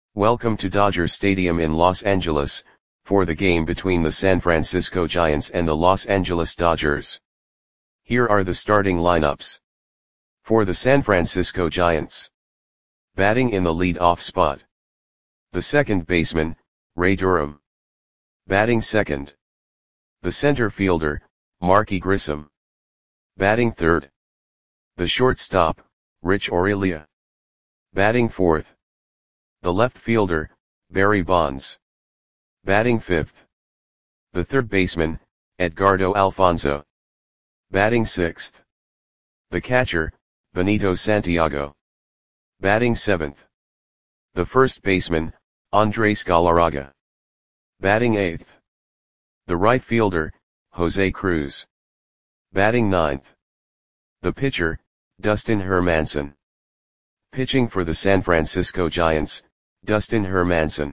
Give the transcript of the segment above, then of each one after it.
Welcome to Dodger Stadium in Los Angeles, for the game between the San Francisco Giants and the Los Angeles Dodgers. Here are the starting lineups. For the San Francisco Giants. Batting in the lead-off spot. The second baseman, Ray Durham. Batting second. The center fielder, Marky Grissom. Batting third. The shortstop, Rich Aurelia. Batting fourth. The left fielder, Barry Bonds. Batting fifth. The third baseman, Edgardo Alfonzo. Batting sixth. The catcher, Benito Santiago. Batting seventh. The first baseman, Andres Galarraga. Batting eighth. The right fielder, Jose Cruz. Batting ninth. The pitcher, Dustin Hermanson. Pitching for the San Francisco Giants, Dustin Hermanson.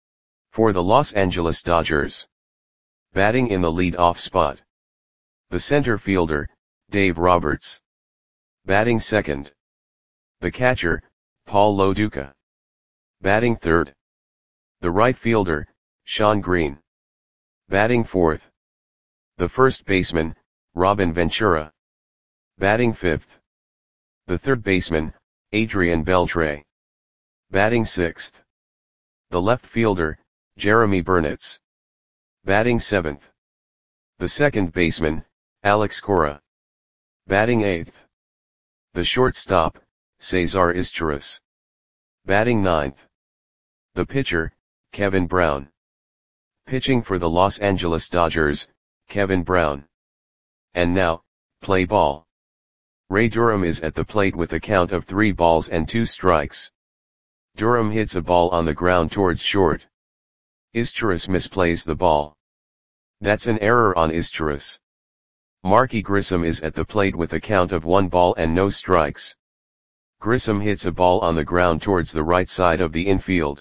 For the Los Angeles Dodgers. Batting in the lead-off spot. The center fielder, Dave Roberts. Batting second. The catcher, Paul Lo Duca. Batting third. The right fielder, Shawn Green. Batting fourth. The first baseman, Robin Ventura. Batting fifth. The third baseman, Adrian Beltre. Batting sixth. The left fielder, Jeremy Burnitz. Batting seventh. The second baseman, Alex Cora. Batting eighth. The shortstop, Cesar Izturis. Batting ninth. The pitcher, Kevin Brown. Pitching for the Los Angeles Dodgers, Kevin Brown. And now, play ball. Ray Durham is at the plate with a count of 3 balls and 2 strikes. Durham hits a ball on the ground towards short. Izturis misplays the ball. That's an error on Izturis. Marky Grissom is at the plate with a count of 1 ball and no strikes. Grissom hits a ball on the ground towards the right side of the infield.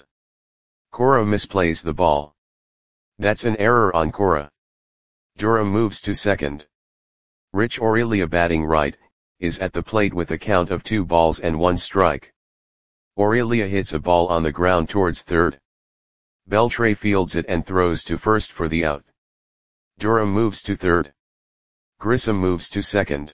Cora misplays the ball. That's an error on Cora. Durham moves to second. Rich Aurelia, batting right, is at the plate with a count of 2 balls and 1 strike. Aurelia hits a ball on the ground towards third. Beltre fields it and throws to first for the out. Durham moves to third. Grissom moves to second.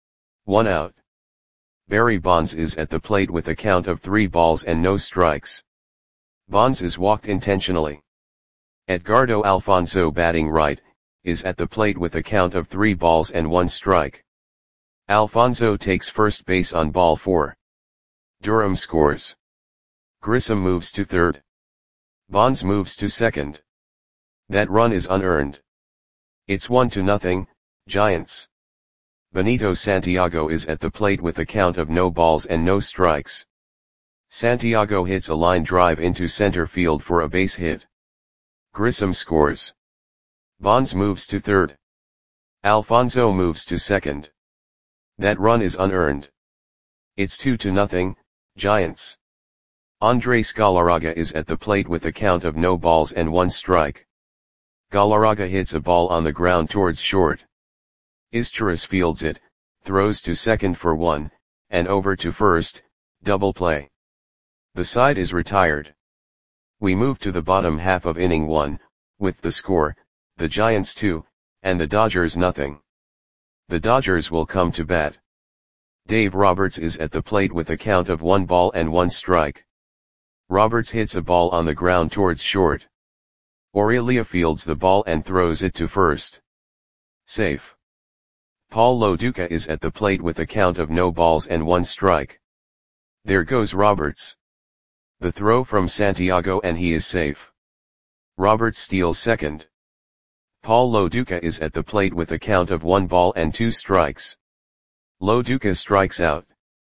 1 out. Barry Bonds is at the plate with a count of 3 balls and no strikes. Bonds is walked intentionally. Edgardo Alfonzo, batting right, is at the plate with a count of 3 balls and 1 strike. Alfonzo takes first base on ball 4. Durham scores. Grissom moves to third. Bonds moves to second. That run is unearned. It's 1-0, Giants. Benito Santiago is at the plate with a count of no balls and no strikes. Santiago hits a line drive into center field for a base hit. Grissom scores. Bonds moves to third. Alfonzo moves to second. That run is unearned. It's 2-0, Giants. Andres Galarraga is at the plate with a count of no balls and 1 strike. Galarraga hits a ball on the ground towards short. Izturis fields it, throws to second for 1, and over to first, double play. The side is retired. We move to the bottom half of inning 1, with the score, the Giants 2, and the Dodgers nothing. The Dodgers will come to bat. Dave Roberts is at the plate with a count of 1 ball and 1 strike. Roberts hits a ball on the ground towards short. Aurelia fields the ball and throws it to first. Safe. Paul Lo Duca is at the plate with a count of no balls and 1 strike. There goes Roberts. The throw from Santiago and he is safe. Roberts steals second. Paul Lo Duca is at the plate with a count of 1 ball and 2 strikes. Lo Duca strikes out.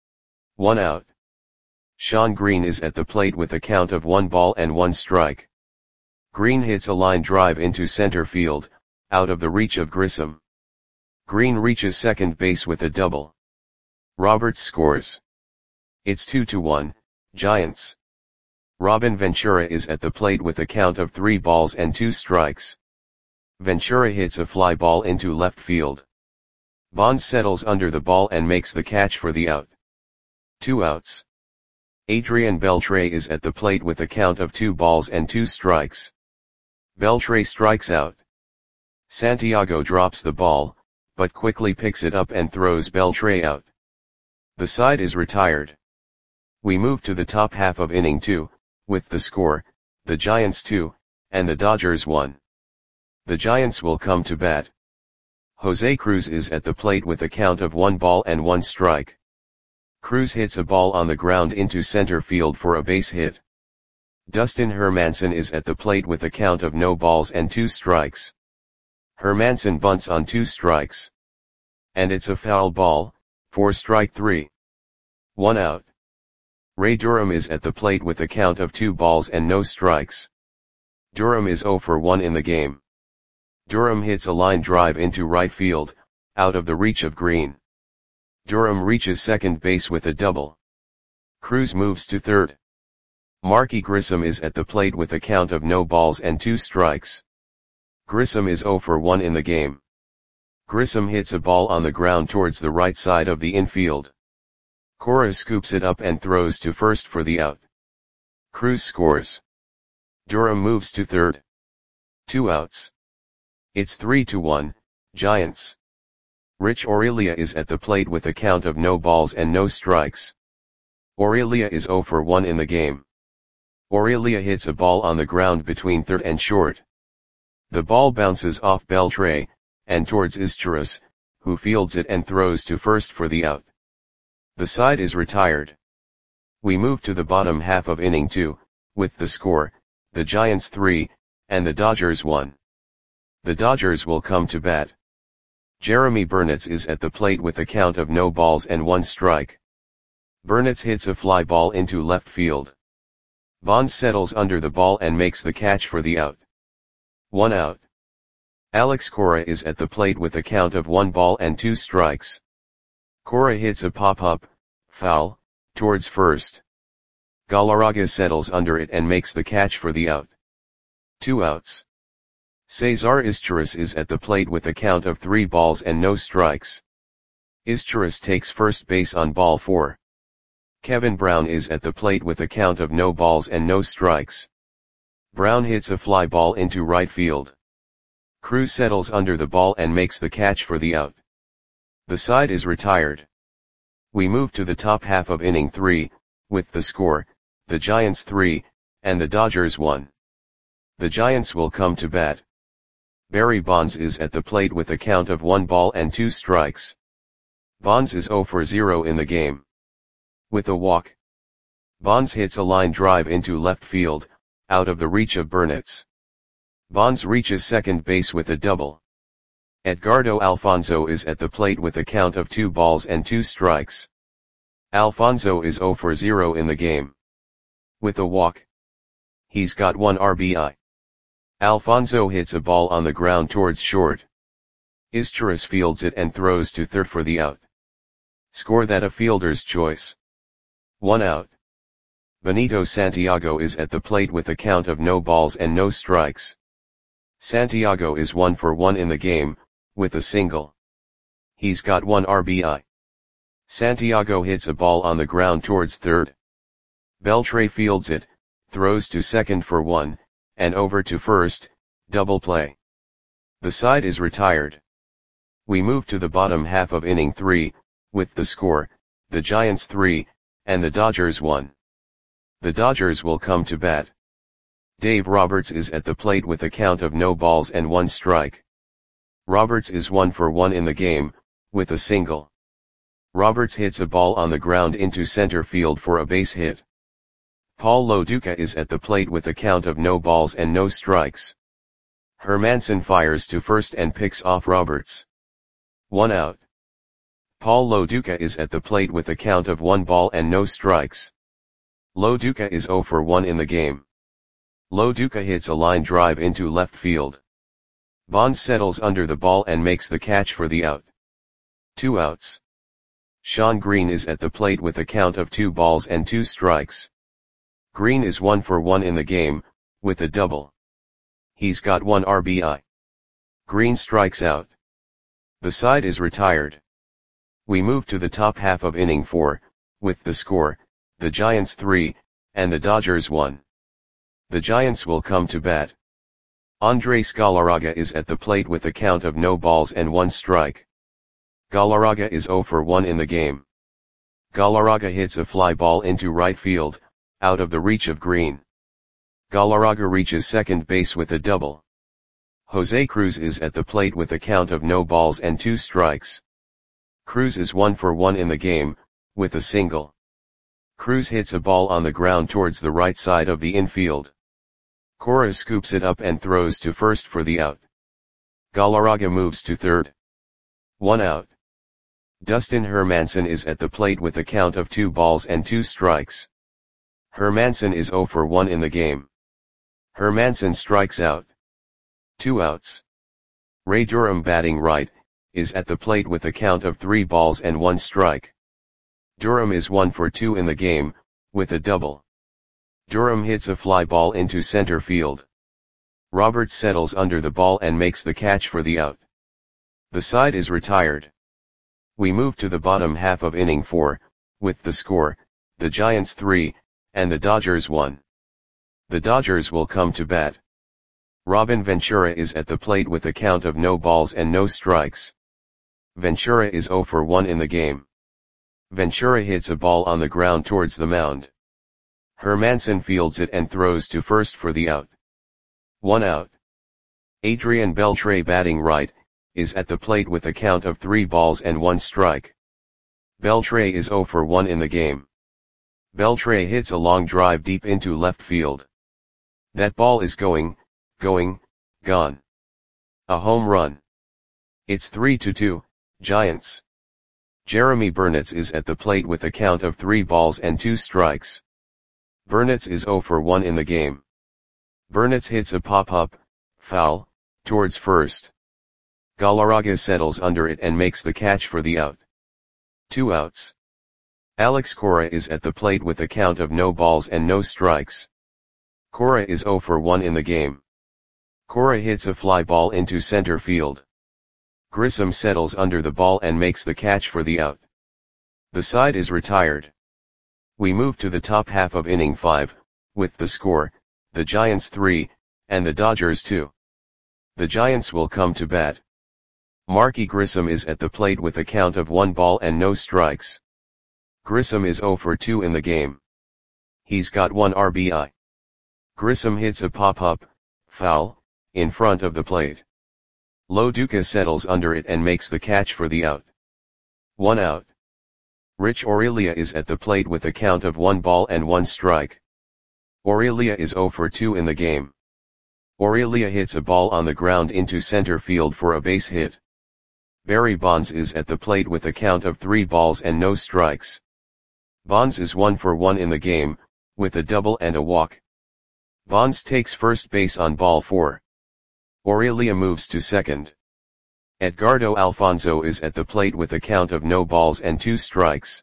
1 out. Shawn Green is at the plate with a count of 1 ball and 1 strike. Green hits a line drive into center field, out of the reach of Grissom. Green reaches second base with a double. Roberts scores. It's 2-1, Giants. Robin Ventura is at the plate with a count of 3 balls and 2 strikes. Ventura hits a fly ball into left field. Bonds settles under the ball and makes the catch for the out. 2 outs. Adrian Beltre is at the plate with a count of 2 balls and 2 strikes. Beltre strikes out. Santiago drops the ball, but quickly picks it up and throws Beltre out. The side is retired. We move to the top half of inning 2, with the score, the Giants 2, and the Dodgers 1. The Giants will come to bat. Jose Cruz is at the plate with a count of 1 ball and 1 strike. Cruz hits a ball on the ground into center field for a base hit. Dustin Hermanson is at the plate with a count of no balls and 2 strikes. Hermanson bunts on 2 strikes. And it's a foul ball, for strike 3. 1 out. Ray Durham is at the plate with a count of 2 balls and no strikes. Durham is 0 for 1 in the game. Durham hits a line drive into right field, out of the reach of Green. Durham reaches second base with a double. Cruz moves to third. Marky Grissom is at the plate with a count of no balls and 2 strikes. Grissom is 0 for 1 in the game. Grissom hits a ball on the ground towards the right side of the infield. Cora scoops it up and throws to first for the out. Cruz scores. Durham moves to third. 2 outs. It's 3-1, Giants. Rich Aurelia is at the plate with a count of no balls and no strikes. Aurelia is 0 for 1 in the game. Aurelia hits a ball on the ground between third and short. The ball bounces off Beltre, and towards Izturis, who fields it and throws to first for the out. The side is retired. We move to the bottom half of inning 2, with the score, the Giants 3, and the Dodgers 1. The Dodgers will come to bat. Jeremy Burnitz is at the plate with a count of no balls and 1 strike. Burnitz hits a fly ball into left field. Bonds settles under the ball and makes the catch for the out. 1 out. Alex Cora is at the plate with a count of 1 ball and 2 strikes. Cora hits a pop-up, foul, towards first. Galarraga settles under it and makes the catch for the out. 2 outs. Cesar Izturis is at the plate with a count of 3 balls and no strikes. Izturis takes first base on ball 4. Kevin Brown is at the plate with a count of no balls and no strikes. Brown hits a fly ball into right field. Cruz settles under the ball and makes the catch for the out. The side is retired. We move to the top half of inning 3, with the score, the Giants 3, and the Dodgers 1. The Giants will come to bat. Barry Bonds is at the plate with a count of 1 ball and 2 strikes. Bonds is 0 for 0 in the game. With a walk. Bonds hits a line drive into left field, out of the reach of Burnitz. Bonds reaches second base with a double. Edgardo Alfonzo is at the plate with a count of 2 balls and 2 strikes. Alfonzo is 0 for 0 in the game. With a walk. He's got 1 RBI. Alfonzo hits a ball on the ground towards short. Izturis fields it and throws to third for the out. Score that a fielder's choice. 1 out. Benito Santiago is at the plate with a count of no balls and no strikes. Santiago is 1 for 1 in the game, with a single. He's got 1 RBI. Santiago hits a ball on the ground towards third. Beltre fields it, throws to second for 1, and over to first, double play. The side is retired. We move to the bottom half of inning 3, with the score, the Giants 3, and the Dodgers 1. The Dodgers will come to bat. Dave Roberts is at the plate with a count of no balls and 1 strike. Roberts is 1 for 1 in the game, with a single. Roberts hits a ball on the ground into center field for a base hit. Paul Loduca is at the plate with a count of no balls and no strikes. Hermanson fires to first and picks off Roberts. 1 out. Paul Loduca is at the plate with a count of 1 ball and no strikes. Loduca is 0 for 1 in the game. Loduca hits a line drive into left field. Bonds settles under the ball and makes the catch for the out. 2 outs. Sean Green is at the plate with a count of 2 balls and 2 strikes. Green is 1 for 1 in the game, with a double. He's got 1 RBI. Green strikes out. The side is retired. We move to the top half of inning 4, with the score, the Giants 3, and the Dodgers 1. The Giants will come to bat. Andres Galarraga is at the plate with a count of no balls and 1 strike. Galarraga is 0 for 1 in the game. Galarraga hits a fly ball into right field, out of the reach of Green. Galarraga reaches second base with a double. Jose Cruz is at the plate with a count of no balls and 2 strikes. Cruz is 1 for 1 in the game, with a single. Cruz hits a ball on the ground towards the right side of the infield. Cora scoops it up and throws to first for the out. Galarraga moves to third. 1 out. Dustin Hermanson is at the plate with a count of 2 balls and 2 strikes. Hermanson is 0 for 1 in the game. Hermanson strikes out. 2 outs. Ray Durham, batting right, is at the plate with a count of 3 balls and 1 strike. Durham is 1 for 2 in the game, with a double. Durham hits a fly ball into center field. Roberts settles under the ball and makes the catch for the out. The side is retired. We move to the bottom half of inning 4, with the score, the Giants 3, and the Dodgers 1. The Dodgers will come to bat. Robin Ventura is at the plate with a count of no balls and no strikes. Ventura is 0 for 1 in the game. Ventura hits a ball on the ground towards the mound. Hermanson fields it and throws to first for the out. 1 out. Adrian Beltre, batting right, is at the plate with a count of 3 balls and 1 strike. Beltre is 0 for 1 in the game. Beltre hits a long drive deep into left field. That ball is gone. A home run. It's 3-2, Giants. Jeremy Burnitz is at the plate with a count of 3 balls and 2 strikes. Burnitz is 0 for 1 in the game. Burnitz hits a pop-up, foul, towards first. Galarraga settles under it and makes the catch for the out. 2 outs. Alex Cora is at the plate with a count of no balls and no strikes. Cora is 0 for 1 in the game. Cora hits a fly ball into center field. Grissom settles under the ball and makes the catch for the out. The side is retired. We move to the top half of inning 5, with the score, the Giants 3, and the Dodgers 2. The Giants will come to bat. Marky Grissom is at the plate with a count of 1 ball and no strikes. Grissom is 0 for 2 in the game. He's got 1 RBI. Grissom hits a pop-up, foul, in front of the plate. Lo Duca settles under it and makes the catch for the out. 1 out. Rich Aurelia is at the plate with a count of 1 ball and 1 strike. Aurelia is 0 for 2 in the game. Aurelia hits a ball on the ground into center field for a base hit. Barry Bonds is at the plate with a count of 3 balls and no strikes. Bonds is 1 for 1 in the game, with a double and a walk. Bonds takes first base on ball 4. Aurelia moves to second. Edgardo Alfonzo is at the plate with a count of no balls and 2 strikes.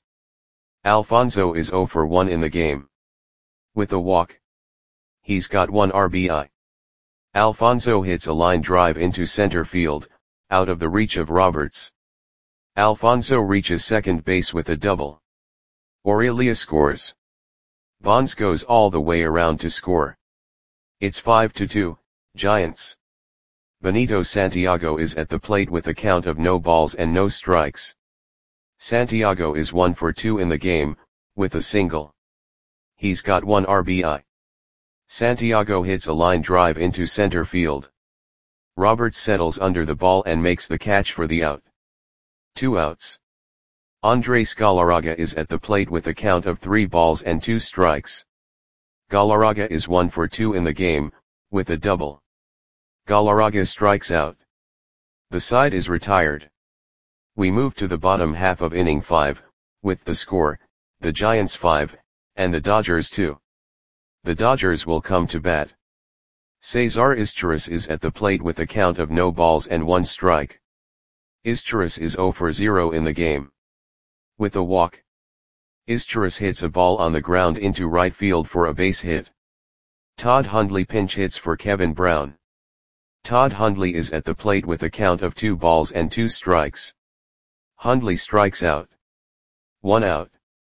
Alfonzo is 0 for 1 in the game. With a walk. He's got 1 RBI. Alfonzo hits a line drive into center field, out of the reach of Roberts. Alfonzo reaches second base with a double. Aurelia scores. Bonds goes all the way around to score. It's 5-2, Giants. Benito Santiago is at the plate with a count of no balls and no strikes. Santiago is 1 for 2 in the game, with a single. He's got 1 RBI. Santiago hits a line drive into center field. Roberts settles under the ball and makes the catch for the out. 2 outs. Andres Galarraga is at the plate with a count of 3 balls and 2 strikes. Galarraga is 1 for 2 in the game, with a double. Galarraga strikes out. The side is retired. We move to the bottom half of inning 5, with the score, the Giants 5, and the Dodgers 2. The Dodgers will come to bat. Cesar Izturis is at the plate with a count of no balls and 1 strike. Izturis is 0 for 0 in the game. With a walk. Izturis hits a ball on the ground into right field for a base hit. Todd Hundley pinch hits for Kevin Brown. Todd Hundley is at the plate with a count of 2 balls and 2 strikes. Hundley strikes out. 1 out.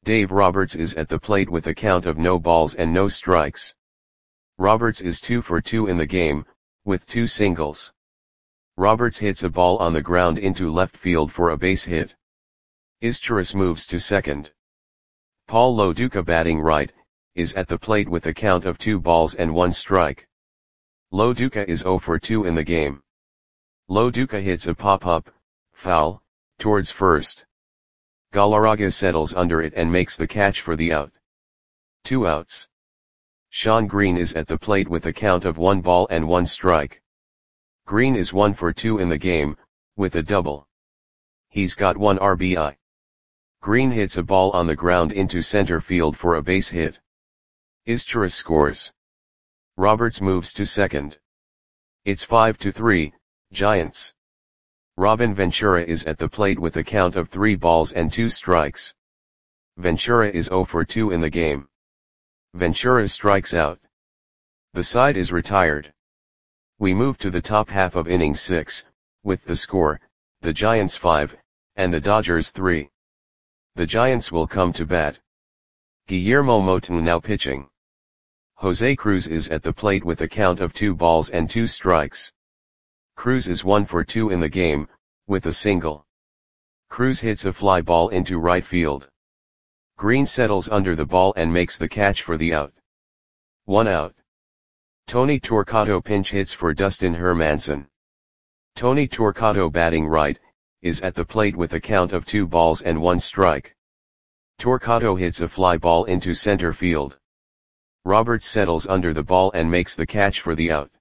Dave Roberts is at the plate with a count of no balls and no strikes. Roberts is 2 for 2 in the game, with 2 singles. Roberts hits a ball on the ground into left field for a base hit. Izturis moves to second. Paul Lo Duca, batting right, is at the plate with a count of 2 balls and 1 strike. Lo Duca is 0 for 2 in the game. Lo Duca hits a pop-up, foul, towards first. Galarraga settles under it and makes the catch for the out. 2 outs. Shawn Green is at the plate with a count of 1 ball and 1 strike. Green is 1 for 2 in the game, with a double. He's got 1 RBI. Green hits a ball on the ground into center field for a base hit. Izturis scores. Roberts moves to second. It's 5-3, Giants. Robin Ventura is at the plate with a count of 3 balls and 2 strikes. Ventura is 0 for 2 in the game. Ventura strikes out. The side is retired. We move to the top half of inning 6, with the score, the Giants 5, and the Dodgers 3. The Giants will come to bat. Guillermo Moton now pitching. Jose Cruz is at the plate with a count of 2 balls and 2 strikes. Cruz is 1 for 2 in the game, with a single. Cruz hits a fly ball into right field. Green settles under the ball and makes the catch for the out. 1 out. Tony Torquato pinch hits for Dustin Hermanson. Tony Torquato, batting right, is at the plate with a count of 2 balls and 1 strike. Torquato hits a fly ball into center field. Roberts settles under the ball and makes the catch for the out.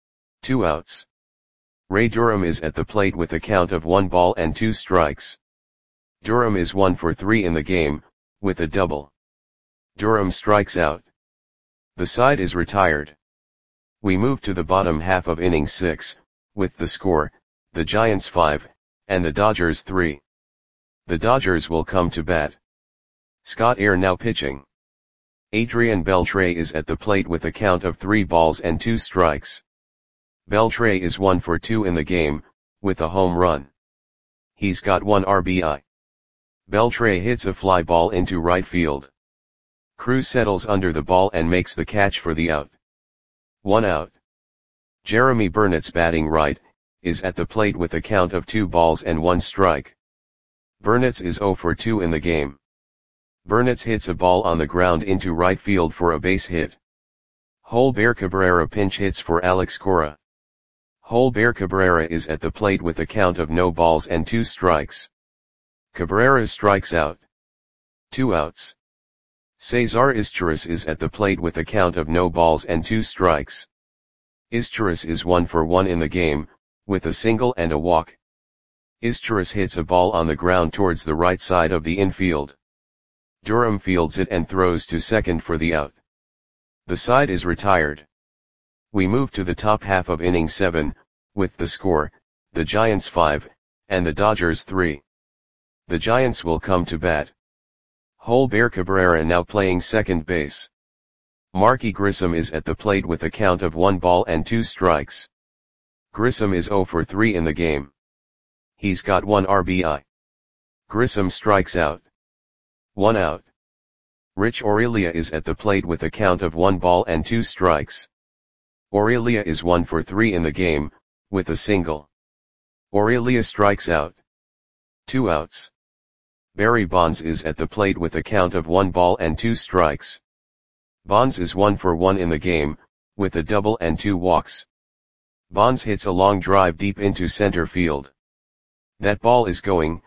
2 outs. Ray Durham is at the plate with a count of 1 ball and 2 strikes. Durham is 1 for 3 in the game, with a double. Durham strikes out. The side is retired. We move to the bottom half of inning 6, with the score, the Giants 5, and the Dodgers 3. The Dodgers will come to bat. Scott Air now pitching. Adrian Beltre is at the plate with a count of 3 balls and 2 strikes. Beltre is 1 for 2 in the game, with a home run. He's got 1 RBI. Beltre hits a fly ball into right field. Cruz settles under the ball and makes the catch for the out. 1 out. Jeremy Burnitz, batting right, is at the plate with a count of 2 balls and 1 strike. Burnitz is 0 for 2 in the game. Burnitz hits a ball on the ground into right field for a base hit. Holber Cabrera pinch hits for Alex Cora. Holber Cabrera is at the plate with a count of no balls and 2 strikes. Cabrera strikes out. 2 outs. Cesar Izturis is at the plate with a count of no balls and 2 strikes. Izturis is 1 for 1 in the game, with a single and a walk. Izturis hits a ball on the ground towards the right side of the infield. Durham fields it and throws to second for the out. The side is retired. We move to the top half of inning 7, with the score, the Giants 5, and the Dodgers 3. The Giants will come to bat. Holber Cabrera now playing second base. Marky Grissom is at the plate with a count of 1 ball and 2 strikes. Grissom is 0 for 3 in the game. He's got 1 RBI. Grissom strikes out. 1 out. Rich Aurelia is at the plate with a count of 1 ball and 2 strikes. Aurelia is 1 for 3 in the game, with a single. Aurelia strikes out. 2 outs. Barry Bonds is at the plate with a count of 1 ball and 2 strikes. Bonds is 1 for 1 in the game, with a double and 2 walks. Bonds hits a long drive deep into center field. That ball is gone.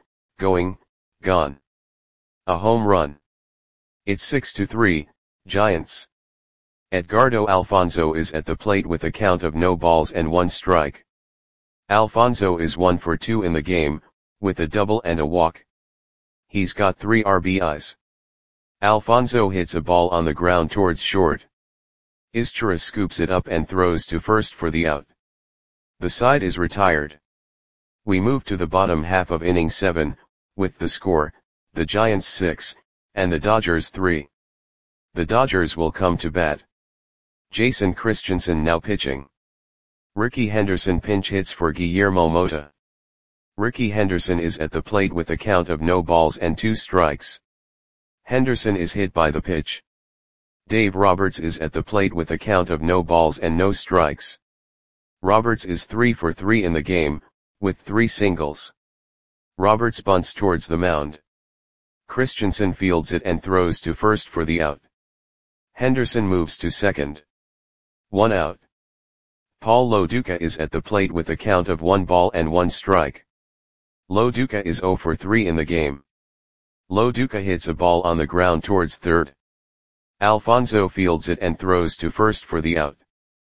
A home run. It's 6-3, Giants. Edgardo Alfonzo is at the plate with a count of no balls and 1 strike. Alfonzo is 1 for 2 in the game, with a double and a walk. He's got 3 RBIs. Alfonzo hits a ball on the ground towards short. Izturis scoops it up and throws to first for the out. The side is retired. We move to the bottom half of inning 7, with the score, the Giants 6, and the Dodgers 3. The Dodgers will come to bat. Jason Christensen now pitching. Ricky Henderson pinch hits for Guillermo Mota. Ricky Henderson is at the plate with a count of no balls and 2 strikes. Henderson is hit by the pitch. Dave Roberts is at the plate with a count of no balls and no strikes. Roberts is 3 for 3 in the game, with 3 singles. Roberts bunts towards the mound. Christensen fields it and throws to first for the out. Henderson moves to second. 1 out. Paul Lo Duca is at the plate with a count of 1 ball and 1 strike. Lo Duca is 0 for 3 in the game. Lo Duca hits a ball on the ground towards third. Alfonso fields it and throws to first for the out.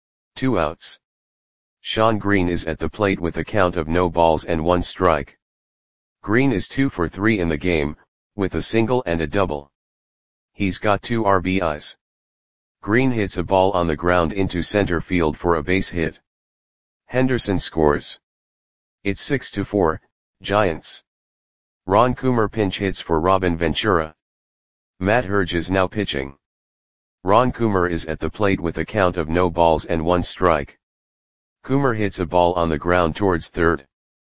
2 outs. Sean Green is at the plate with a count of no balls and 1 strike. Green is 2 for 3 in the game, with a single and a double. He's got 2 RBIs. Green hits a ball on the ground into center field for a base hit. Henderson scores. It's 6-4, Giants. Ron Coomer pinch hits for Robin Ventura. Matt Herge is now pitching. Ron Coomer is at the plate with a count of no balls and 1 strike. Coomer hits a ball on the ground towards third.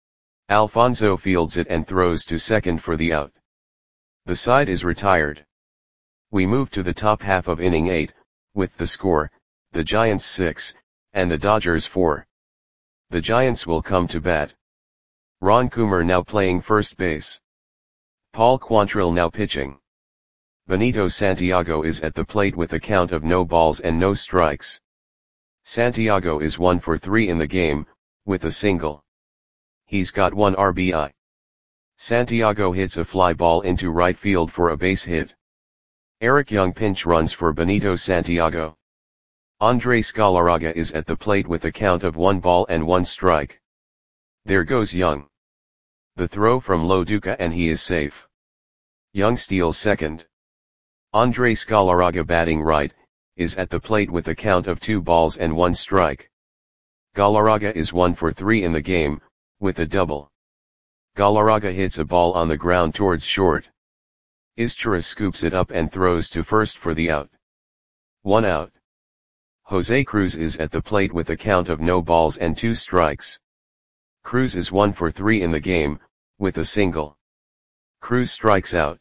Alfonso fields it and throws to second for the out. The side is retired. We move to the top half of inning 8, with the score, the Giants 6, and the Dodgers 4. The Giants will come to bat. Ron Coomer now playing first base. Paul Quantrill now pitching. Benito Santiago is at the plate with a count of no balls and no strikes. Santiago is 1 for 3 in the game, with a single. He's got 1 RBI. Santiago hits a fly ball into right field for a base hit. Eric Young pinch runs for Benito Santiago. Andres Galarraga is at the plate with a count of 1 ball and 1 strike. There goes Young. The throw from Lo Duca and he is safe. Young steals second. Andres Galarraga batting right, is at the plate with a count of 2 balls and 1 strike. Galarraga is 1 for 3 in the game, with a double. Galarraga hits a ball on the ground towards short. Izchira scoops it up and throws to first for the out. 1 out. Jose Cruz is at the plate with a count of no balls and 2 strikes. Cruz is 1 for 3 in the game, with a single. Cruz strikes out.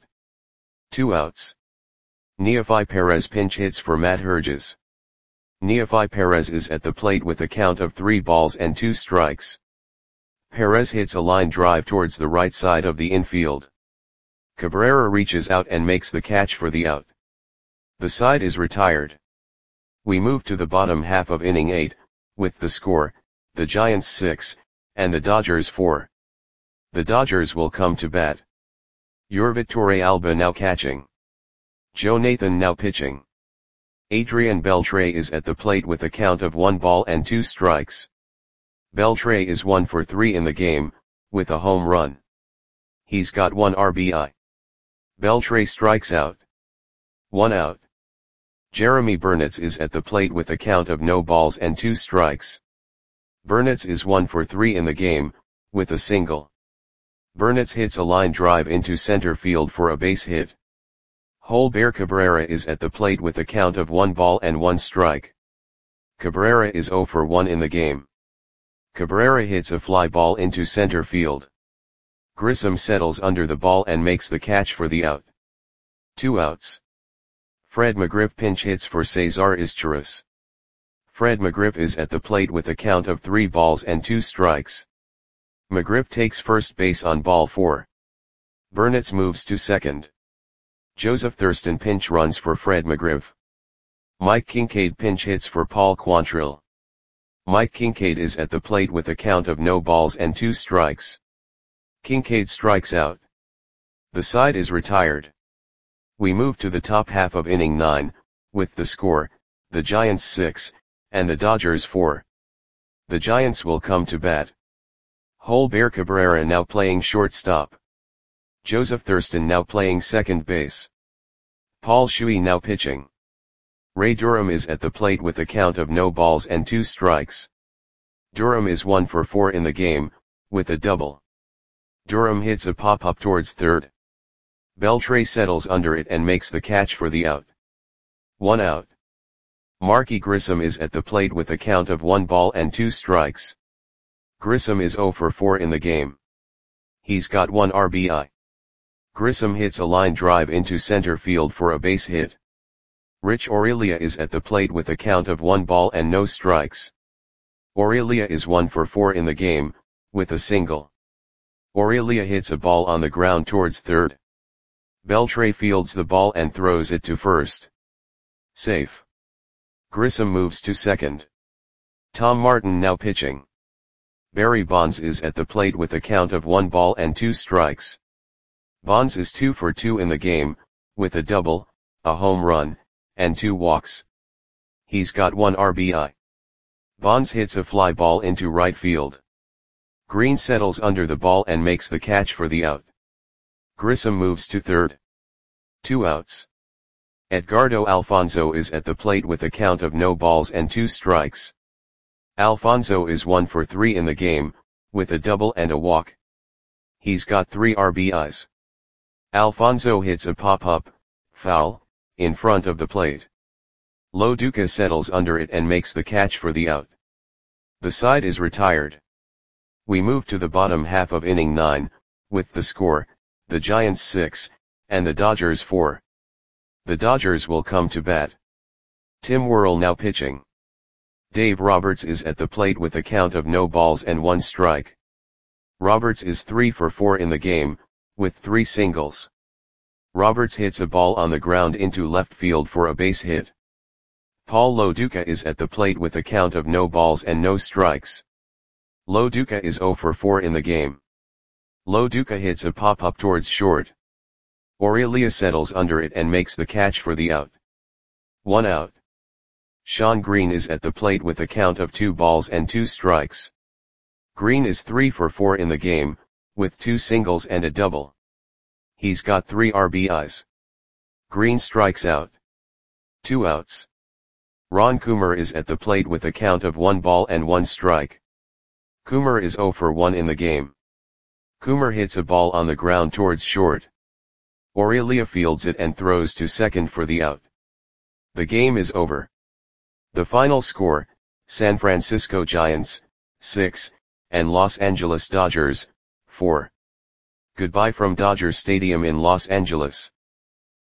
2 outs. Neofi Perez pinch hits for Matt Herges. Neofi Perez is at the plate with a count of 3 balls and 2 strikes. Perez hits a line drive towards the right side of the infield. Cabrera reaches out and makes the catch for the out. The side is retired. We move to the bottom half of inning 8, with the score, the Giants 6, and the Dodgers 4. The Dodgers will come to bat. Yorvitor Alba now catching. Joe Nathan now pitching. Adrian Beltre is at the plate with a count of 1 ball and 2 strikes. Beltre is 1 for 3 in the game, with a home run. He's got 1 RBI. Beltre strikes out. 1 out. Jeremy Burnitz is at the plate with a count of no balls and 2 strikes. Burnitz is 1 for 3 in the game, with a single. Burnitz hits a line drive into center field for a base hit. Holber Cabrera is at the plate with a count of 1 ball and 1 strike. Cabrera is 0 for 1 in the game. Cabrera hits a fly ball into center field. Grissom settles under the ball and makes the catch for the out. 2 outs. Fred McGriff pinch hits for Cesar Izturis. Fred McGriff is at the plate with a count of 3 balls and 2 strikes. McGriff takes first base on ball 4. Burnitz moves to second. Joseph Thurston pinch runs for Fred McGriff. Mike Kincaid pinch hits for Paul Quantrill. Mike Kincaid is at the plate with a count of no balls and 2 strikes. Kincaid strikes out. The side is retired. We move to the top half of inning 9, with the score, the Giants 6, and the Dodgers 4. The Giants will come to bat. Holber Cabrera now playing shortstop. Joseph Thurston now playing second base. Paul Shuey now pitching. Ray Durham is at the plate with a count of no balls and 2 strikes. Durham is 1 for 4 in the game, with a double. Durham hits a pop-up towards third. Beltre settles under it and makes the catch for the out. 1 out. Marky Grissom is at the plate with a count of 1 ball and 2 strikes. Grissom is 0 for 4 in the game. He's got 1 RBI. Grissom hits a line drive into center field for a base hit. Rich Aurelia is at the plate with a count of 1 ball and no strikes. Aurelia is 1 for 4 in the game, with a single. Aurelia hits a ball on the ground towards third. Beltre fields the ball and throws it to first. Safe. Grissom moves to second. Tom Martin now pitching. Barry Bonds is at the plate with a count of 1 ball and 2 strikes. Bonds is 2 for 2 in the game, with a double, a home run, and 2 walks. He's got 1 RBI. Bonds hits a fly ball into right field. Green settles under the ball and makes the catch for the out. Grissom moves to third. 2 outs. Edgardo Alfonzo is at the plate with a count of no balls and 2 strikes. Alfonzo is 1 for 3 in the game, with a double and a walk. He's got 3 RBIs. Alfonzo hits a pop-up, foul, in front of the plate. Lo Duca settles under it and makes the catch for the out. The side is retired. We move to the bottom half of inning 9, with the score, the Giants 6, and the Dodgers 4. The Dodgers will come to bat. Tim Worrell now pitching. Dave Roberts is at the plate with a count of no balls and 1 strike. Roberts is 3 for 4 in the game, with 3 singles. Roberts hits a ball on the ground into left field for a base hit. Paul Lo Duca is at the plate with a count of no balls and no strikes. Lo Duca is 0 for 4 in the game. Lo Duca hits a pop-up towards short. Aurelia settles under it and makes the catch for the out. 1 out. Sean Green is at the plate with a count of 2 balls and 2 strikes. Green is 3 for 4 in the game, with 2 singles and a double. He's got 3 RBIs. Green strikes out. 2 outs. Ron Coomer is at the plate with a count of 1 ball and 1 strike. Coomer is 0 for 1 in the game. Coomer hits a ball on the ground towards short. Aurelia fields it and throws to second for the out. The game is over. The final score, San Francisco Giants, 6, and Los Angeles Dodgers, 4. Goodbye from Dodger Stadium in Los Angeles.